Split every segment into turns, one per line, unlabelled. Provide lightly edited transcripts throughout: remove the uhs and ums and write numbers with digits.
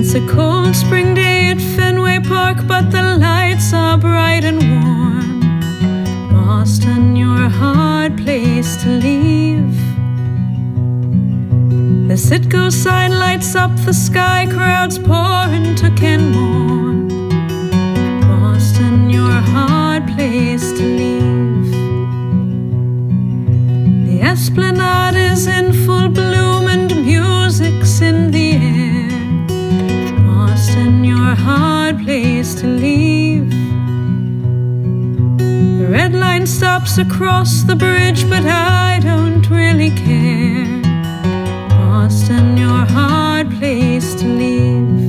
It's a cold spring day at Fenway Park, but the lights are bright and warm. Boston, you're a hard place to leave. The Citgo sign lights up the sky, crowds pour into Kenmore. Boston, you're a hard place to leave. The Esplanade is in full bloom and music's in the air. Boston, you're a hard place to leave. The red line stops across the bridge, but I don't really care. Boston, you're a hard place to leave.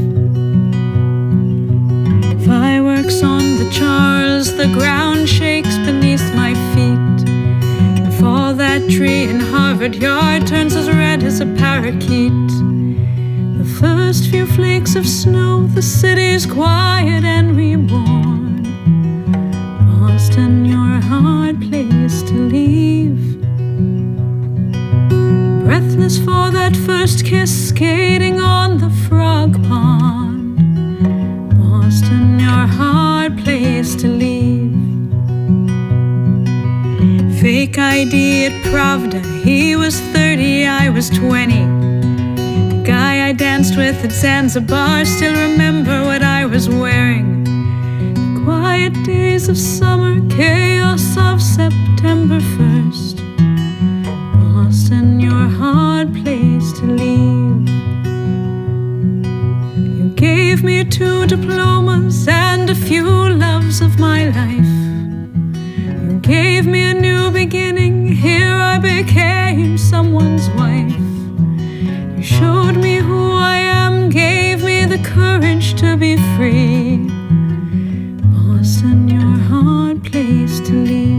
Fireworks on the Charles, the ground shakes beneath my feet. And for that tree in Harvard Yard turns as red as a parakeet. The first few flakes of snow, the city's quiet and reborn. Boston, you're a hard place to leave. Breathless for that first kiss, skating on the frog pond. Boston, you're a hard place to leave. Fake ID at Pravda, he was 30, I was 20. The guy I danced with at Zanzibar still remember what I was wearing. The quiet days of summer, chaos of September 1st. Boston, you're a hard place to leave. You gave me 2 diplomas and a few loves of my life. You gave me a new beginning, here I became someone's wife. You showed me who I am, gave me the courage to be free. Boston, you're a hard place to leave.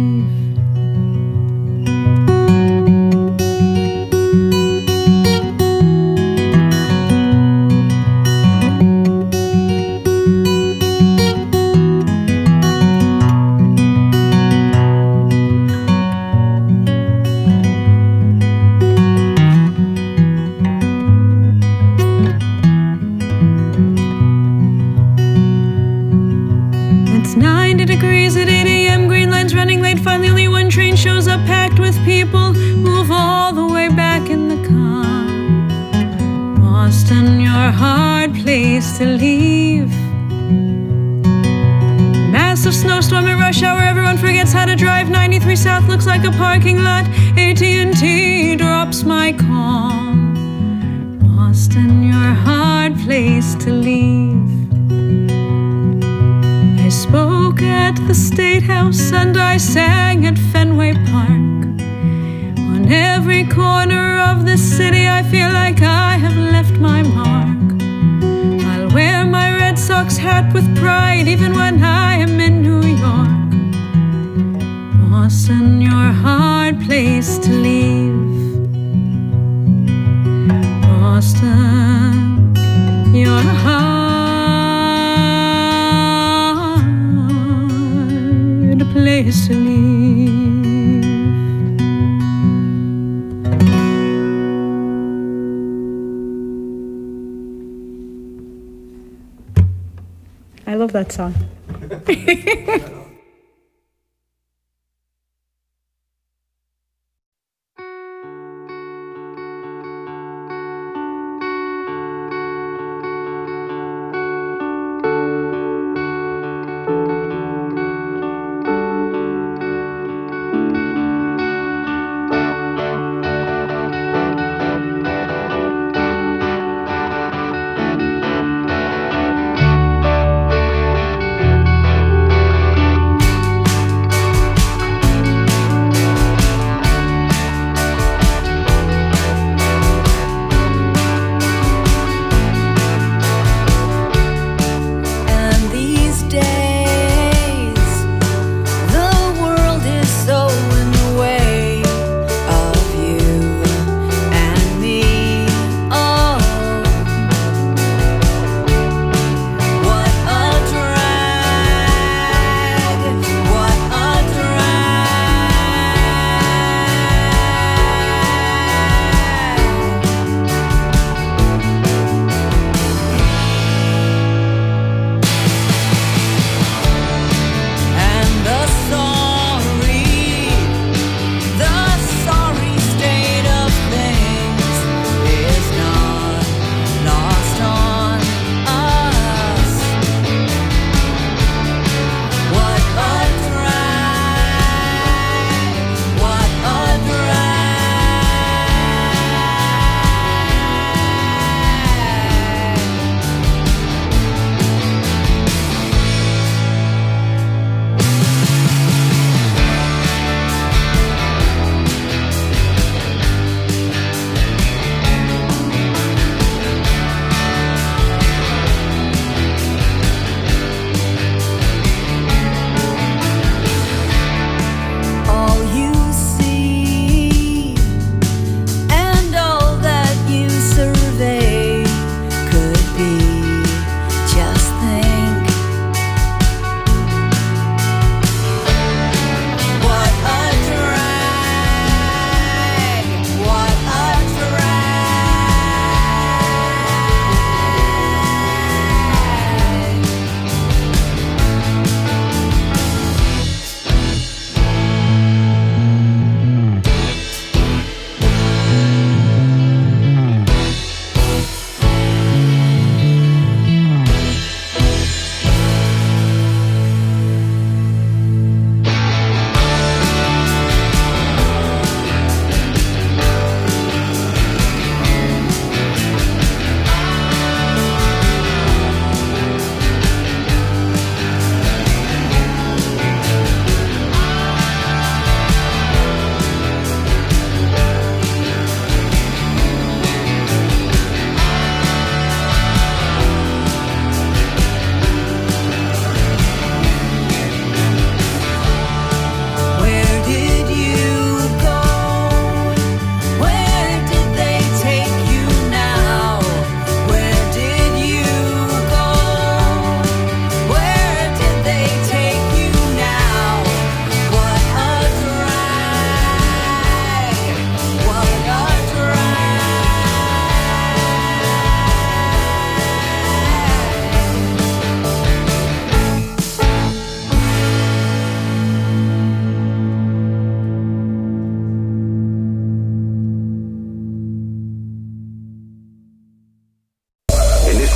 It's 90 degrees at 8 a.m. Green line's running late. Finally only one train shows up packed with people. Move all the way back in the car. Boston, you're a hard place to leave. Massive snowstorm at rush hour, everyone forgets how to drive. 93 South looks like a parking lot. AT&T drops my call. Boston, you're a hard place to leave. I spoke at the State House and I sang at Fenway Park. On every corner of the city I feel like I have left my mark. I'll wear my Red Sox hat with pride even when I am in New York. Boston, you're a hard place to leave. Boston, you're a hard place to leave. I love that song.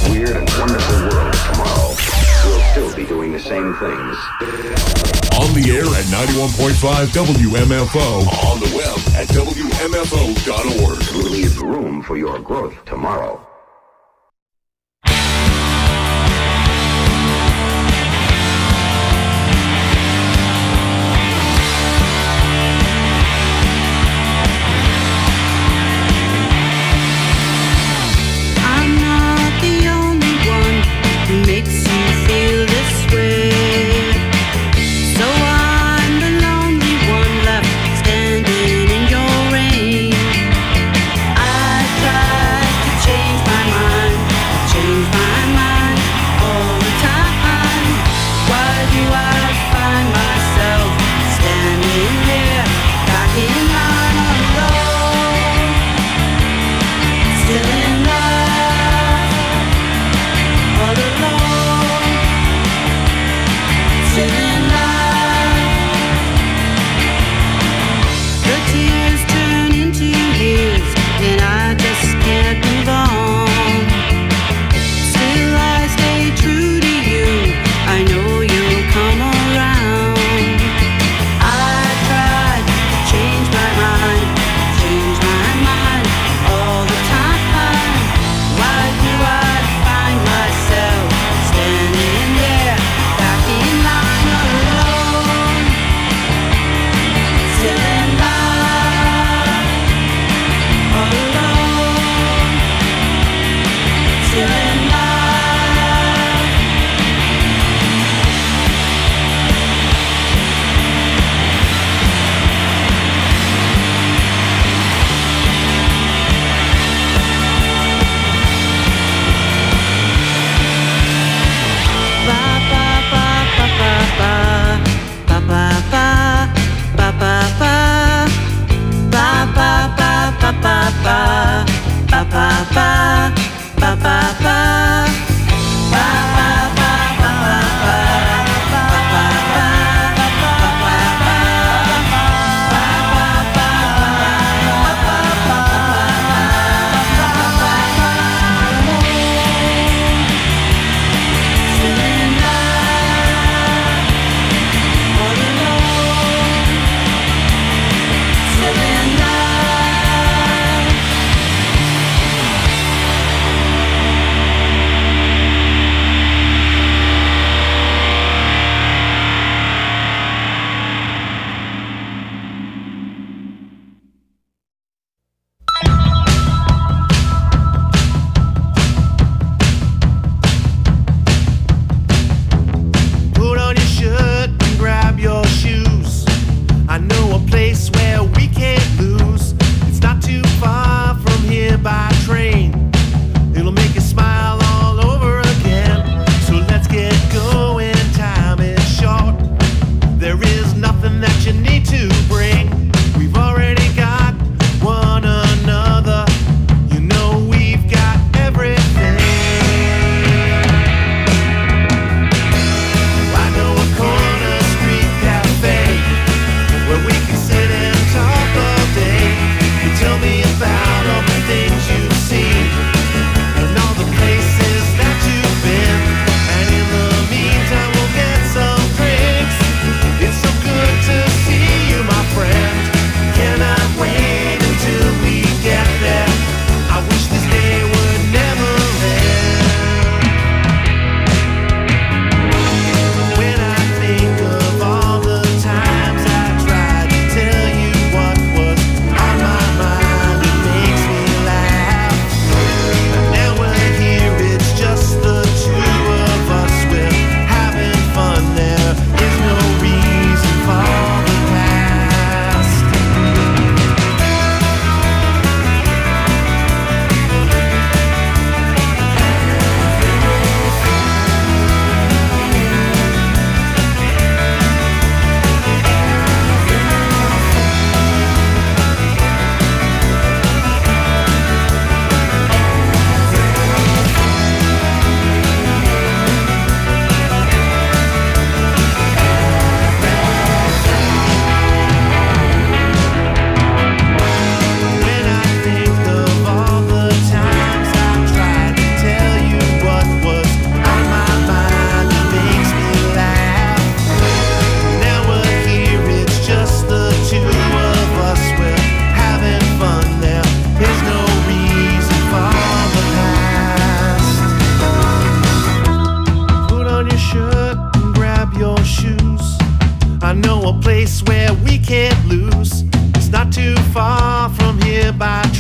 weird and wonderful world of tomorrow, we'll still be doing the same things.
On the air at 91.5 WMFO. On the web at WMFO.org.
We'll leave room for your growth tomorrow.
Change my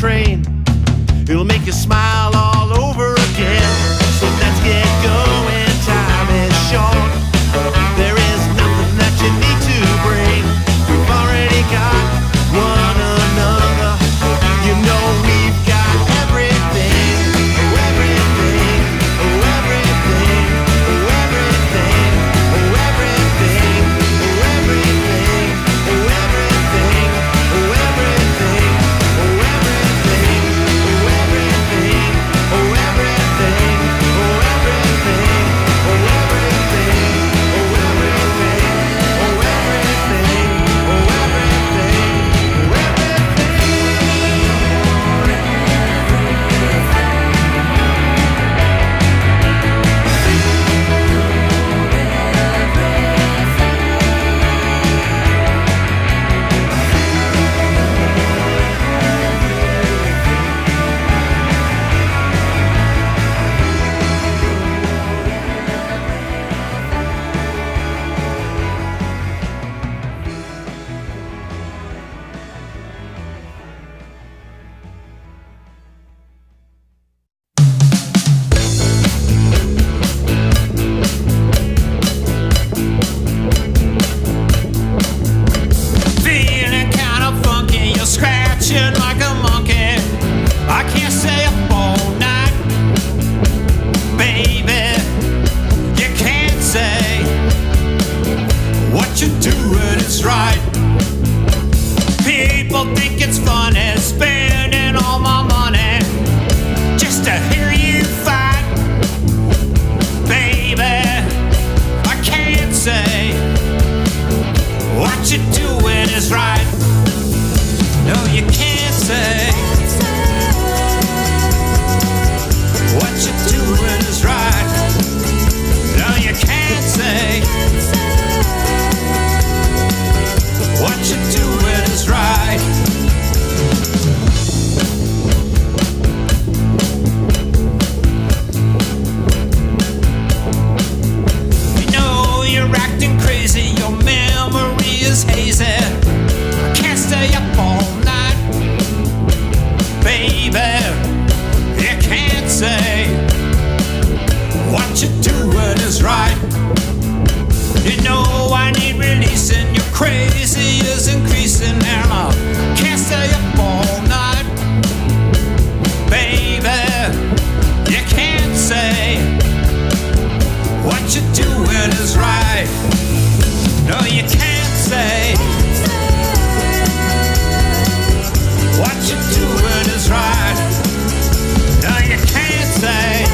train. It'll make you smile all over again. So let's get going, time is short. There is nothing that you need to bring. We've already got one another. You know we've got everything, oh everything, oh everything, oh everything, oh everything, oh everything, oh everything, oh everything, oh everything, oh everything, oh everything, oh everything, oh everything, oh everything, oh everything, oh everything, oh
Feeling kinda funky, you're scratching like a monkey. I can't stay up all night, baby. You can't say what you're doing is right. People think it's funny spending all my money just to hear you fight, baby. I can't say what you're doing is right. No, you can't say what you're doing is right. No, you can't say what you're doing is right. You know you're acting crazy, your memory is hazy. I can't stay up all night, baby. You can't say what you're doing is right. You know I need releasing, your crazy is increasing, and I can't stay up all night, baby. You can't say what you're doing is right. No, you can't say what you're doing is right. No, you can't say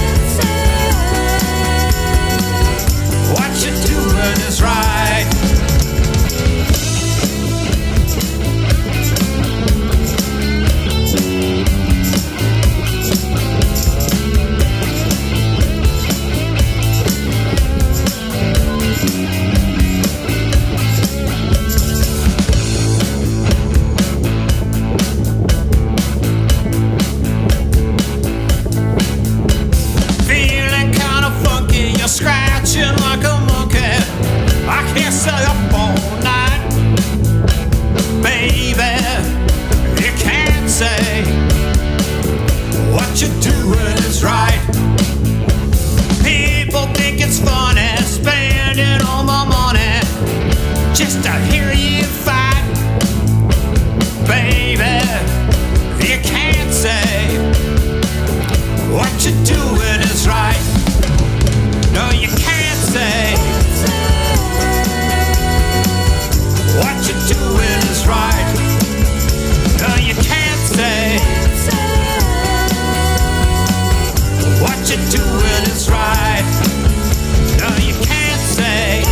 what you're doing is right. Feeling kinda funky, you're scratching like a monkey. I can't stay up all night, baby. You can't say what you're doing is right. People think it's funny spending all my money just to hear you fight, baby. You can't say what you're doing is right. No, you can't say what you're doing is right. No, you can't say what you're doing is right. No, you can't say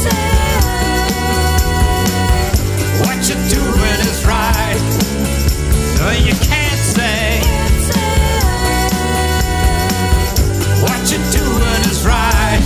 what you're doing is right. No, you can't say what you're doing is right.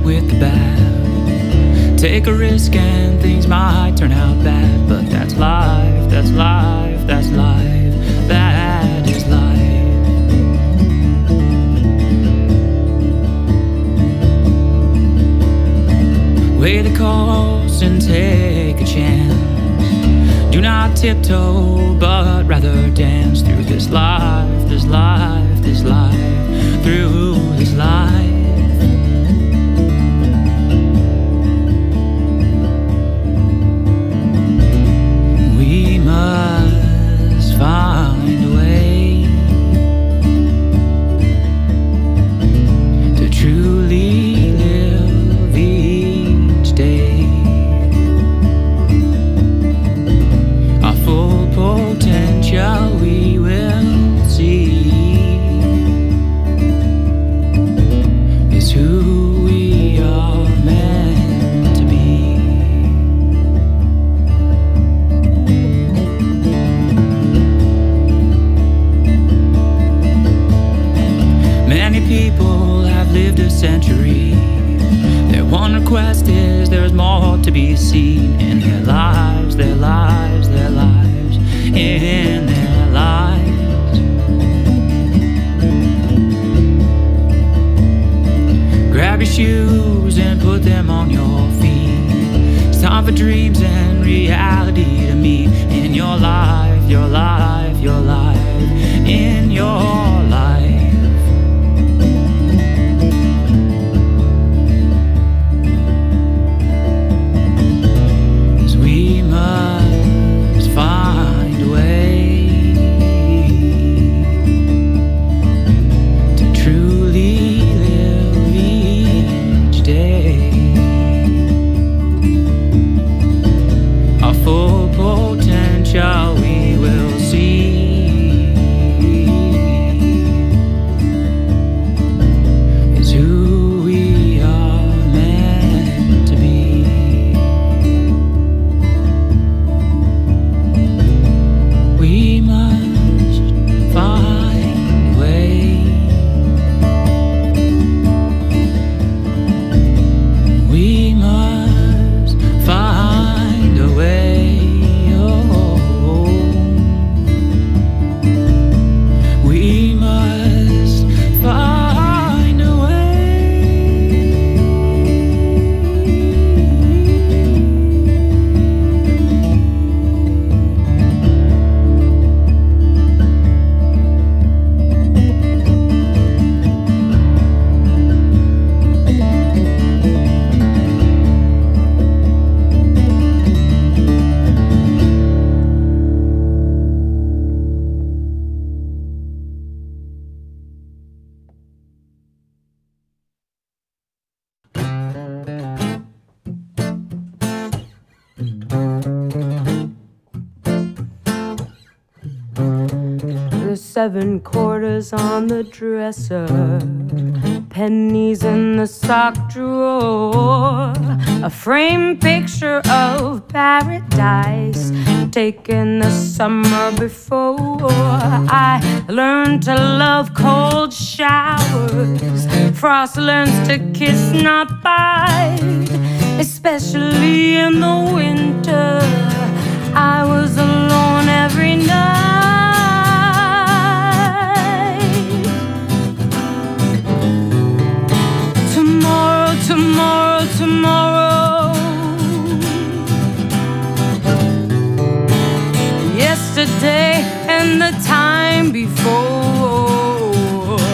with the bad. Take a risk and things might turn out bad, but that's life, that's life, that's life, that is life. Weigh the cost and take a chance. Do not tiptoe, but rather dance through this life, this life, this life, through this life. We must find a way to truly live each day. Our full potential we will see is who we are meant to be. Many people have lived a century. Their one request is there's more to be seen in their lives, their lives, their lives, in their lives. Grab your shoes and put them on your feet. It's time for dreams and reality to meet in your life, your life, your life, in your life. Must find a way to truly live each day. Our full potential we will see is who we are meant to be. We must find a way. We must find a way. Oh, we must find a
The 7 quarters on the dresser, pennies in the sock drawer, a framed picture of paradise taken the summer before. I learned to love cold showers. Frost learns to kiss, not bite, especially in the winter. I was alone every night. Tomorrow, tomorrow. Yesterday and the time before.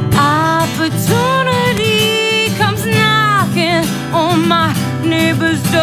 Opportunity comes knocking on my neighbor's door.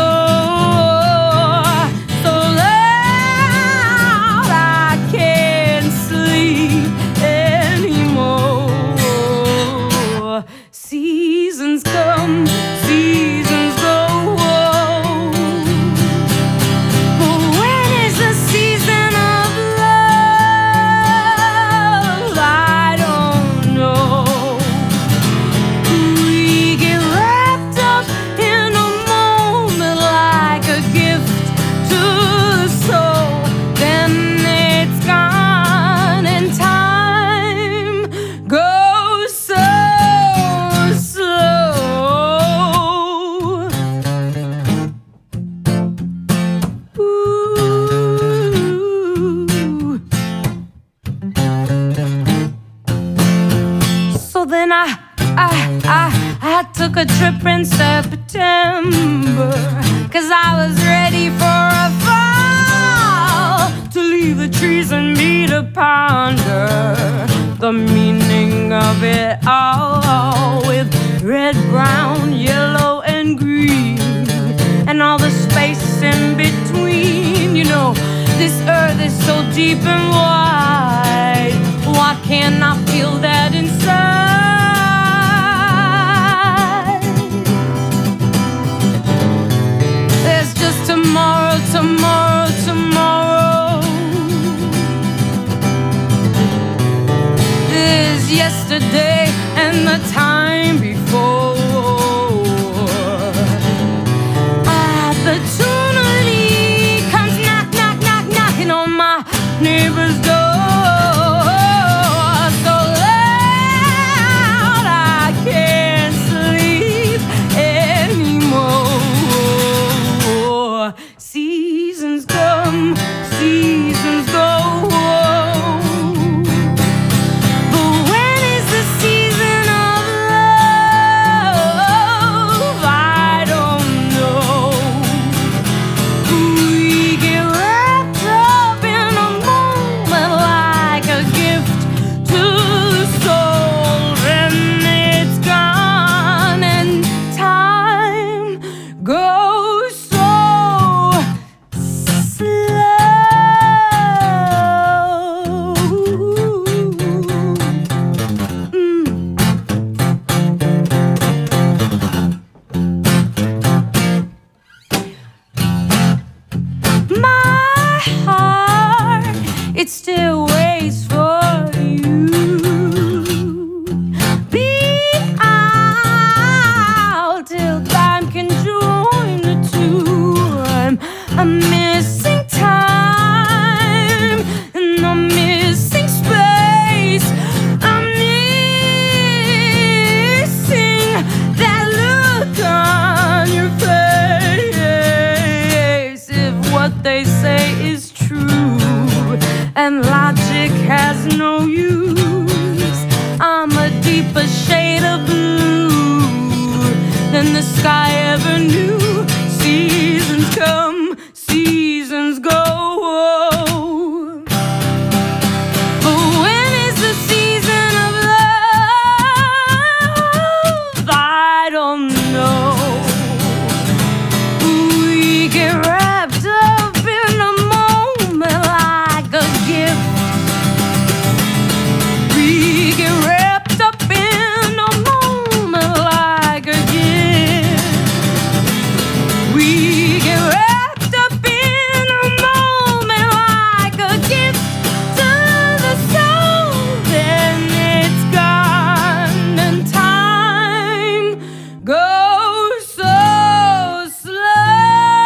September, 'cause I was ready for a fall, to leave the trees and me to ponder the meaning of it all, with red, brown, yellow, and green, and all the space in between. You know, this earth is so deep and wide, why can't I feel that inside? There's just tomorrow, tomorrow, tomorrow. There's yesterday and the time before. Opportunity comes knock, knock, knock, knocking on my neighbor's door, so loud I can't sleep anymore. Seasons come, seasons go, but when is the season of love? I don't know. We get wrapped up in a moment like a gift to the soul, and it's gone, and time goes so slow. My heart, it still waits for you. Be out till time can join the two. I'm missing time, and I'm missing space. I'm missing that look on your face. If what they say is true and logic has no use, I'm a deeper shade of blue than the sky ever knew. Seasons come, seasons go, but when is the season of love? I don't know. We get wrapped up in a moment like a gift. We get wrapped up in a moment like a gift. We get wrapped up in a moment like a gift to the soul, then it's gone, and time goes so slow.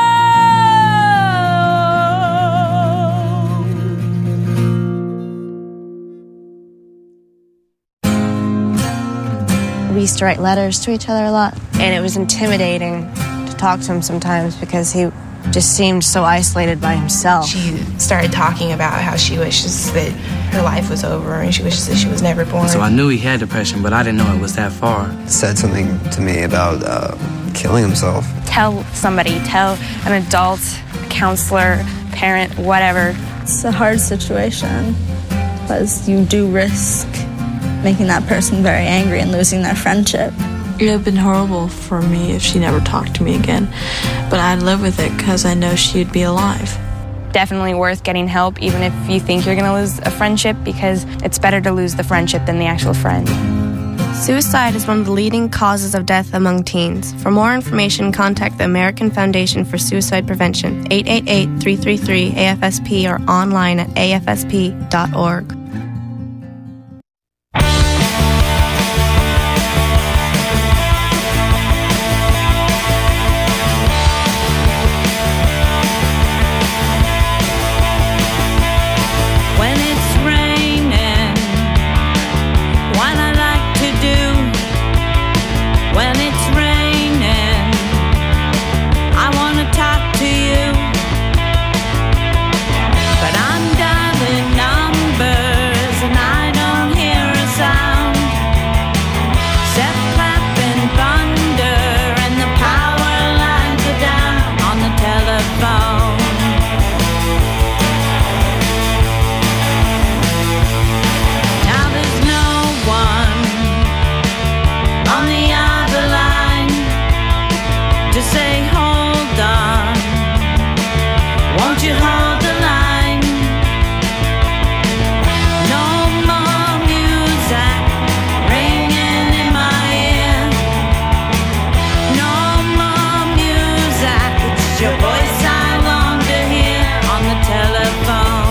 We used to write letters to each other a lot, and it was intimidating to talk to him sometimes because he just seemed so isolated by himself.
She started talking about how she wishes that her life was over and she wishes that she was never born.
So I knew he had depression, but I didn't know it was that far.
Said something to me about killing himself.
Tell somebody, tell an adult, a counselor, parent, whatever.
It's a hard situation because you do risk making that person very angry and losing their friendship.
It would have been horrible for me if she never talked to me again, but I'd live with it because I know she'd be alive.
Definitely worth getting help, even if you think you're going to lose a friendship, because it's better to lose the friendship than the actual friend.
Suicide is one of the leading causes of death among teens. For more information, contact the American Foundation for Suicide Prevention, 888-333-AFSP, or online at afsp.org.
When it's raining, what I like to do. When it's raining, I wanna talk to you, but I'm dialing numbers to say, hold on, won't you hold the line? No more music ringing in my ear. No more music, it's your voice I long to hear on the telephone.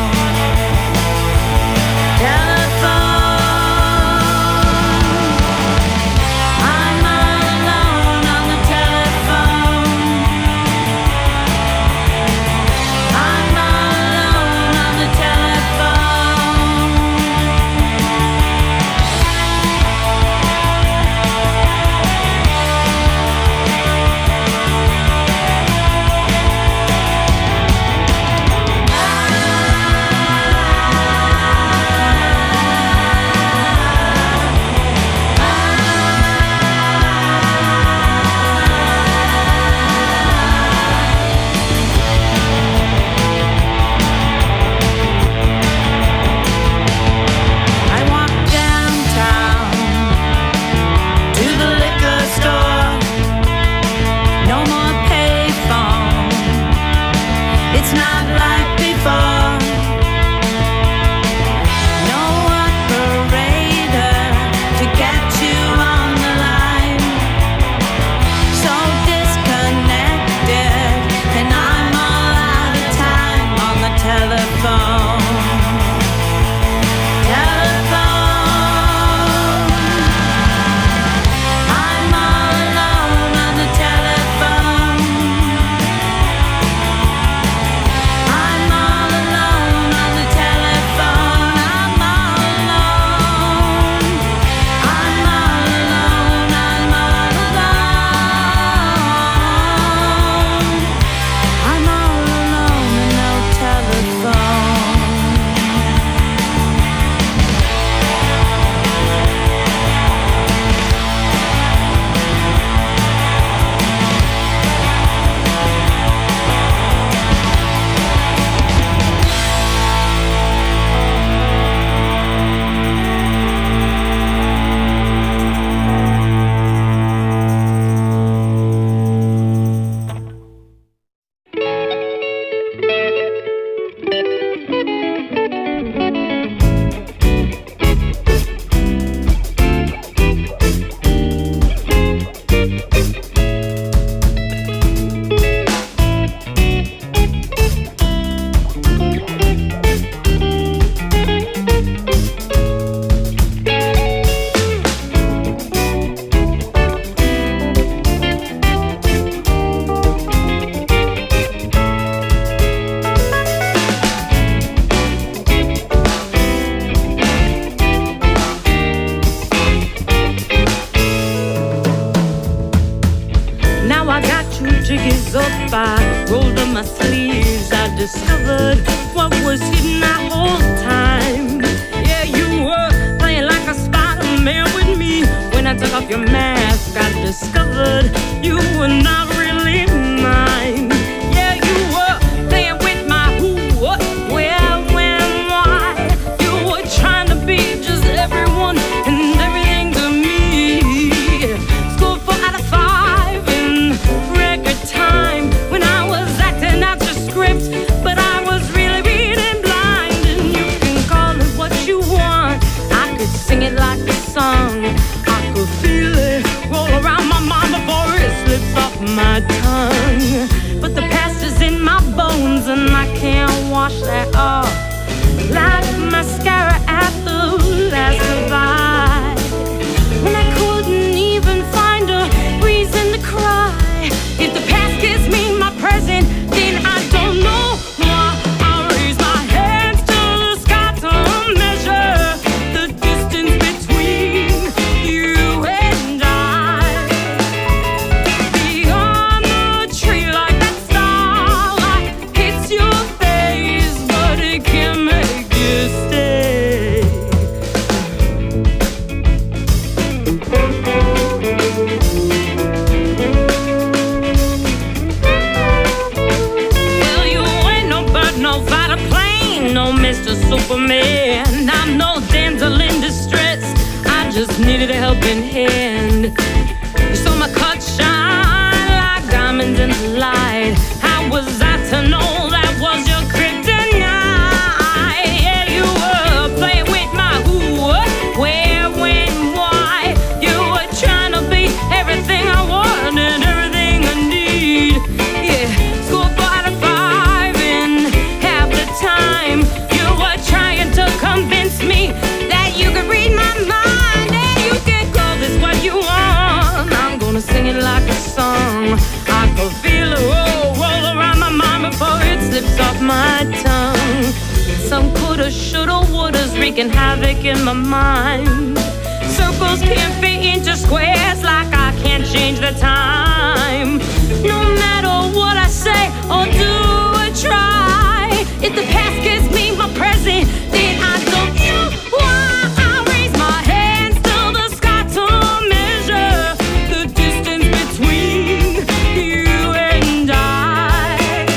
Needed a helping hand. You saw my cut shine like diamonds.
diamonds in the light. How was I to know that was your kryptonite? Yeah, you were playing with my who, where, when, why. You were trying to be everything I want and everything I need. Yeah, score 4 out of 5 in half the time. You were trying to convince me that you could read my mind and you can call this what you want. I'm gonna sing it like a song. I could feel it roll around my mind before it slips off my tongue. Some coulda, shoulda, wouldas wreaking havoc in my mind. Circles can't fit into squares like I can't change the time. No matter what I say or do or try, if the past gives me my present, then I don't know why. I raise my hands to the sky to measure the distance between you and I.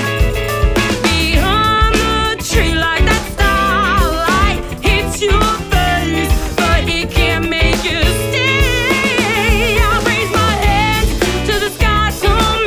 Beyond the tree like that starlight hits your face, but it can't make you stay. I raise my hands to the sky to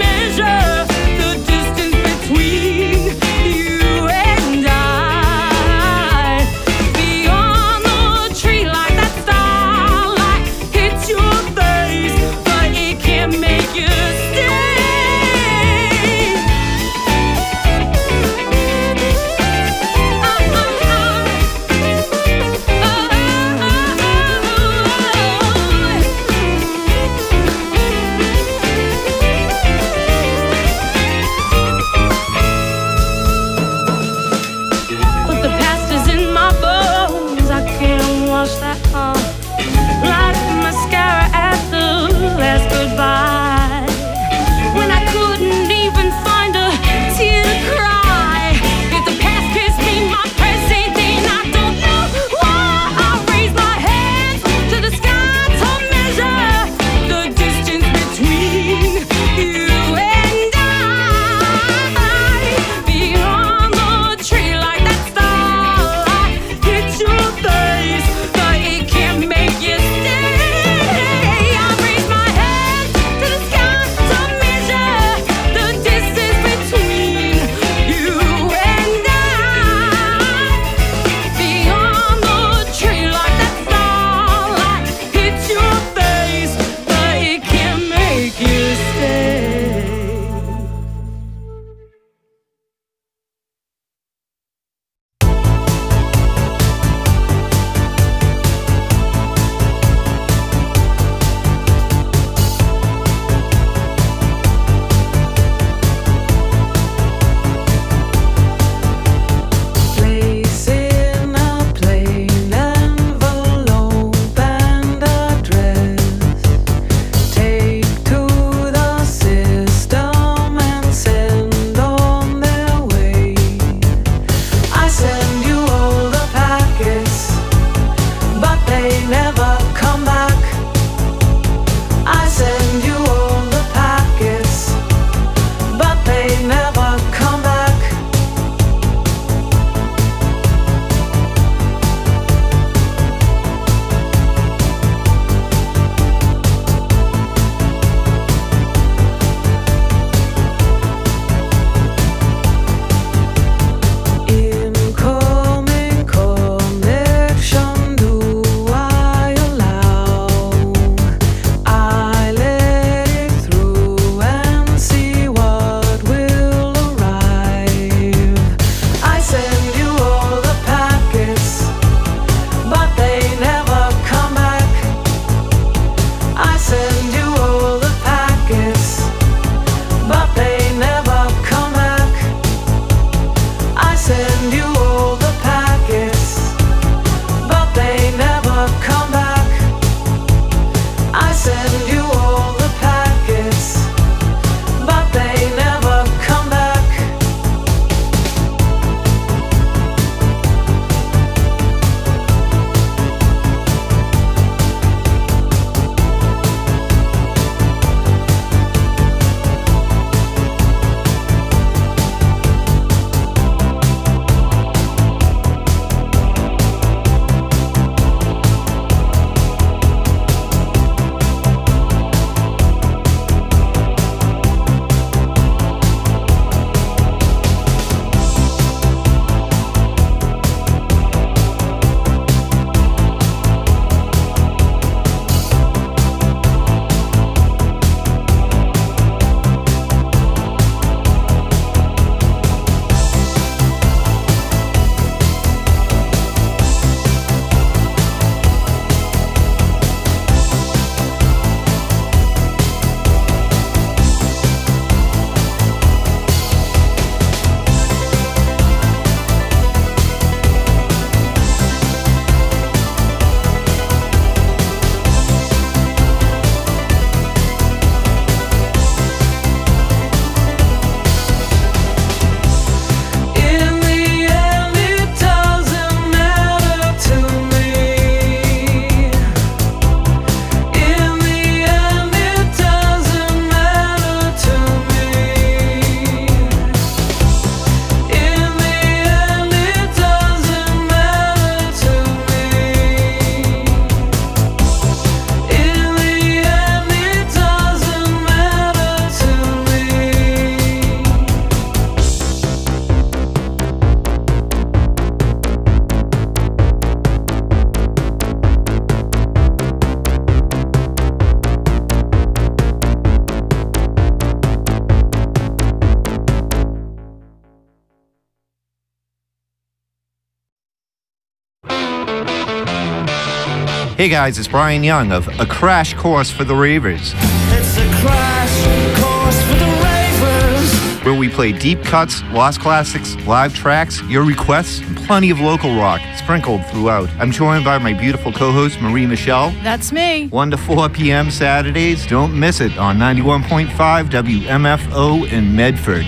Hey guys, it's Brian Young of A Crash Course for the Ravers.
It's a crash course for the ravers.
Where we play deep cuts, lost classics, live tracks, your requests, and plenty of local rock sprinkled throughout. I'm joined by my beautiful co-host, Marie Michelle.
That's me.
1 to 4 p.m. Saturdays. Don't miss it on 91.5 WMFO in Medford.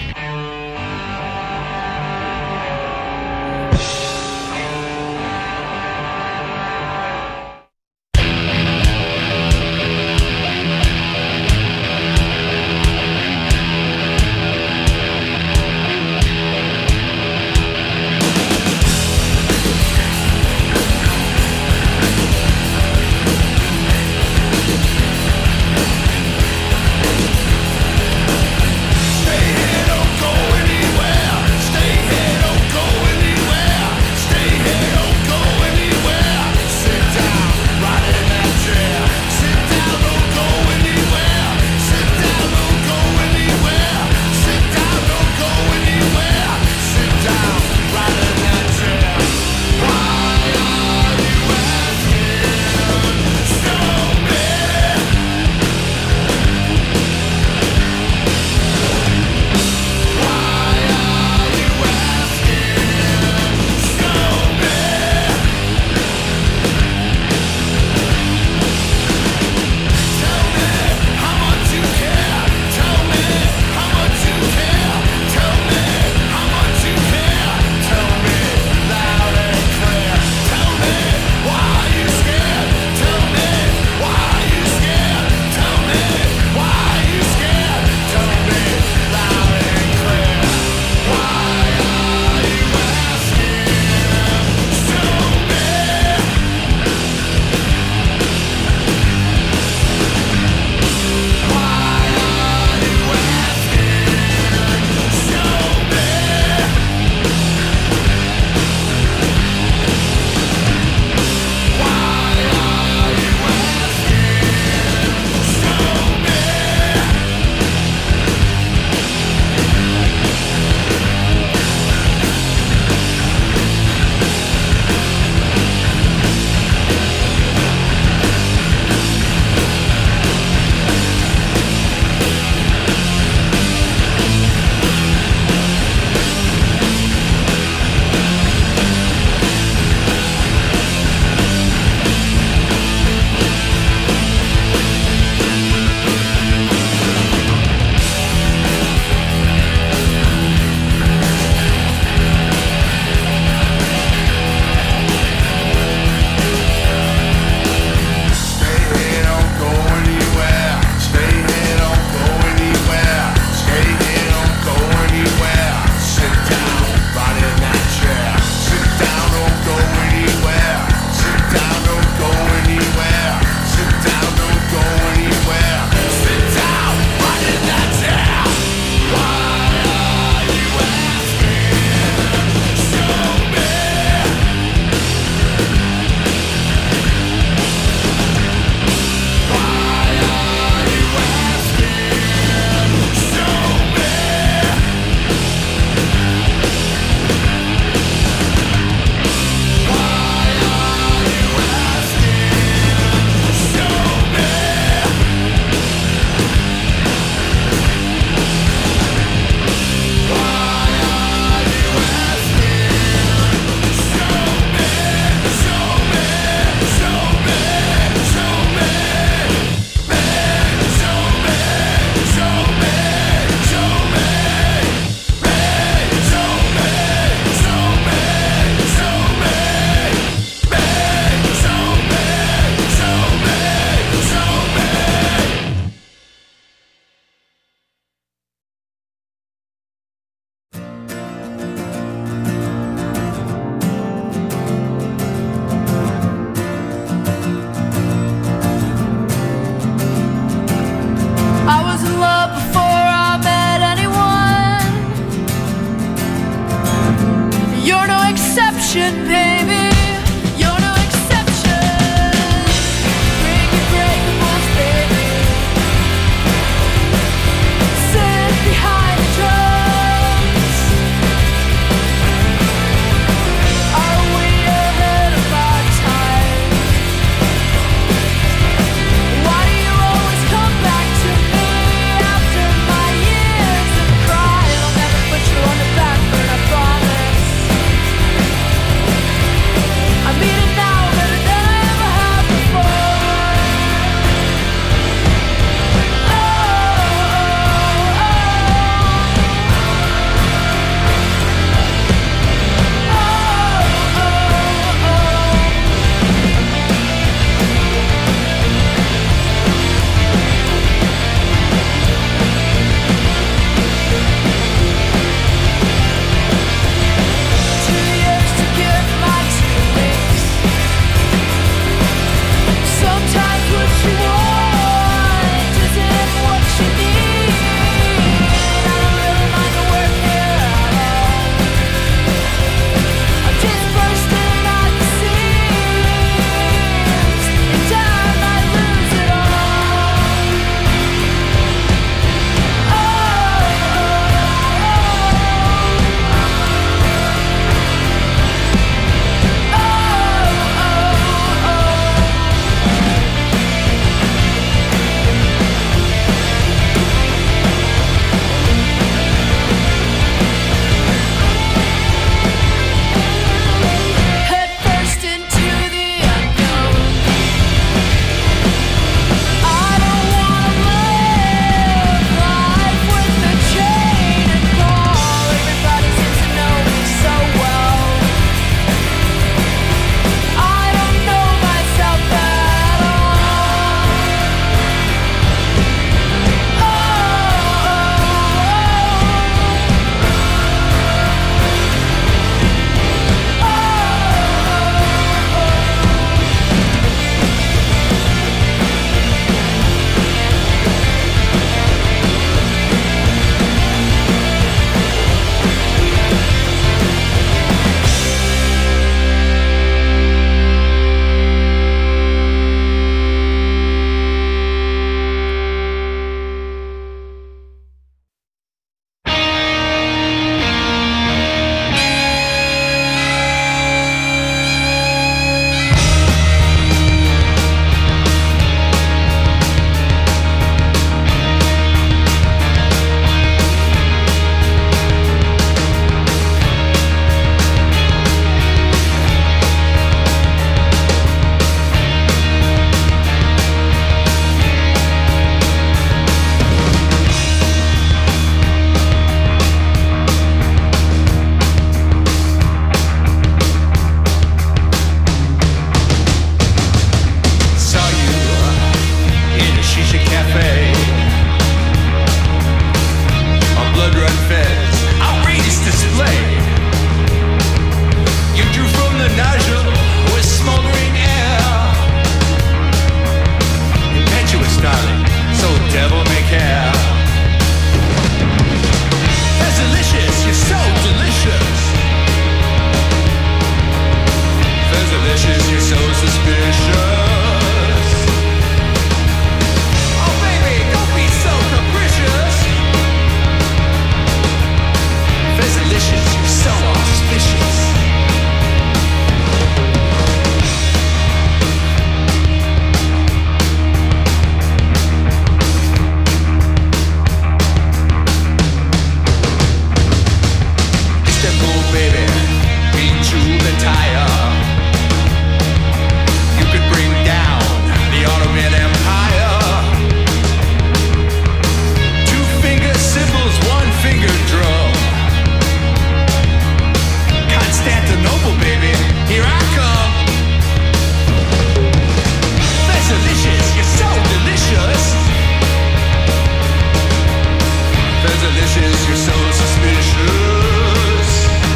you're so suspicious.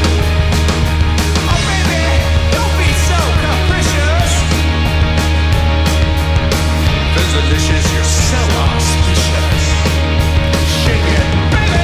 Oh baby, don't be so capricious. Delicious, you're so auspicious. Shake it, baby.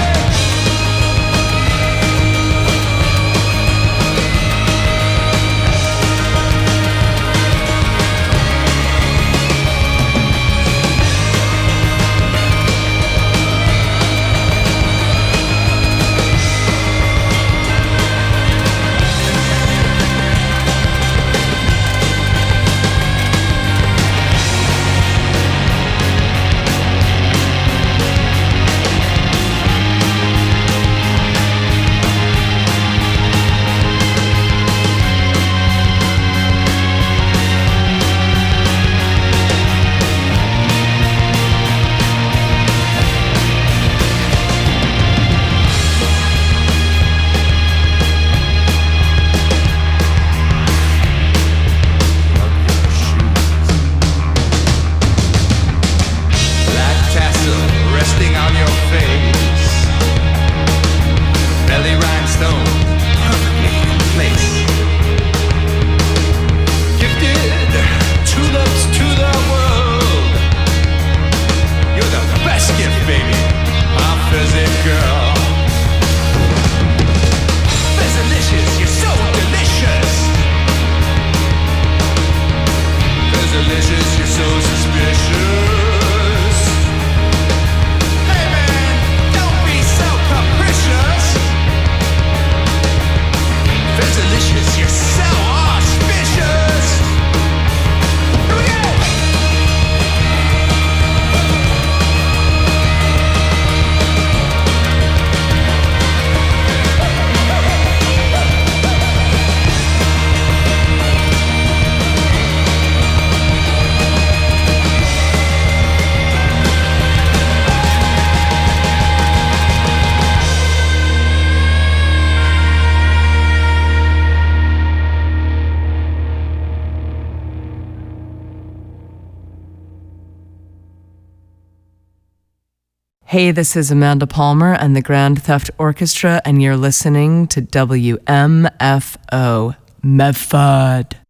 Hey, this is Amanda Palmer and the Grand Theft Orchestra, and you're listening to WMFO Medford.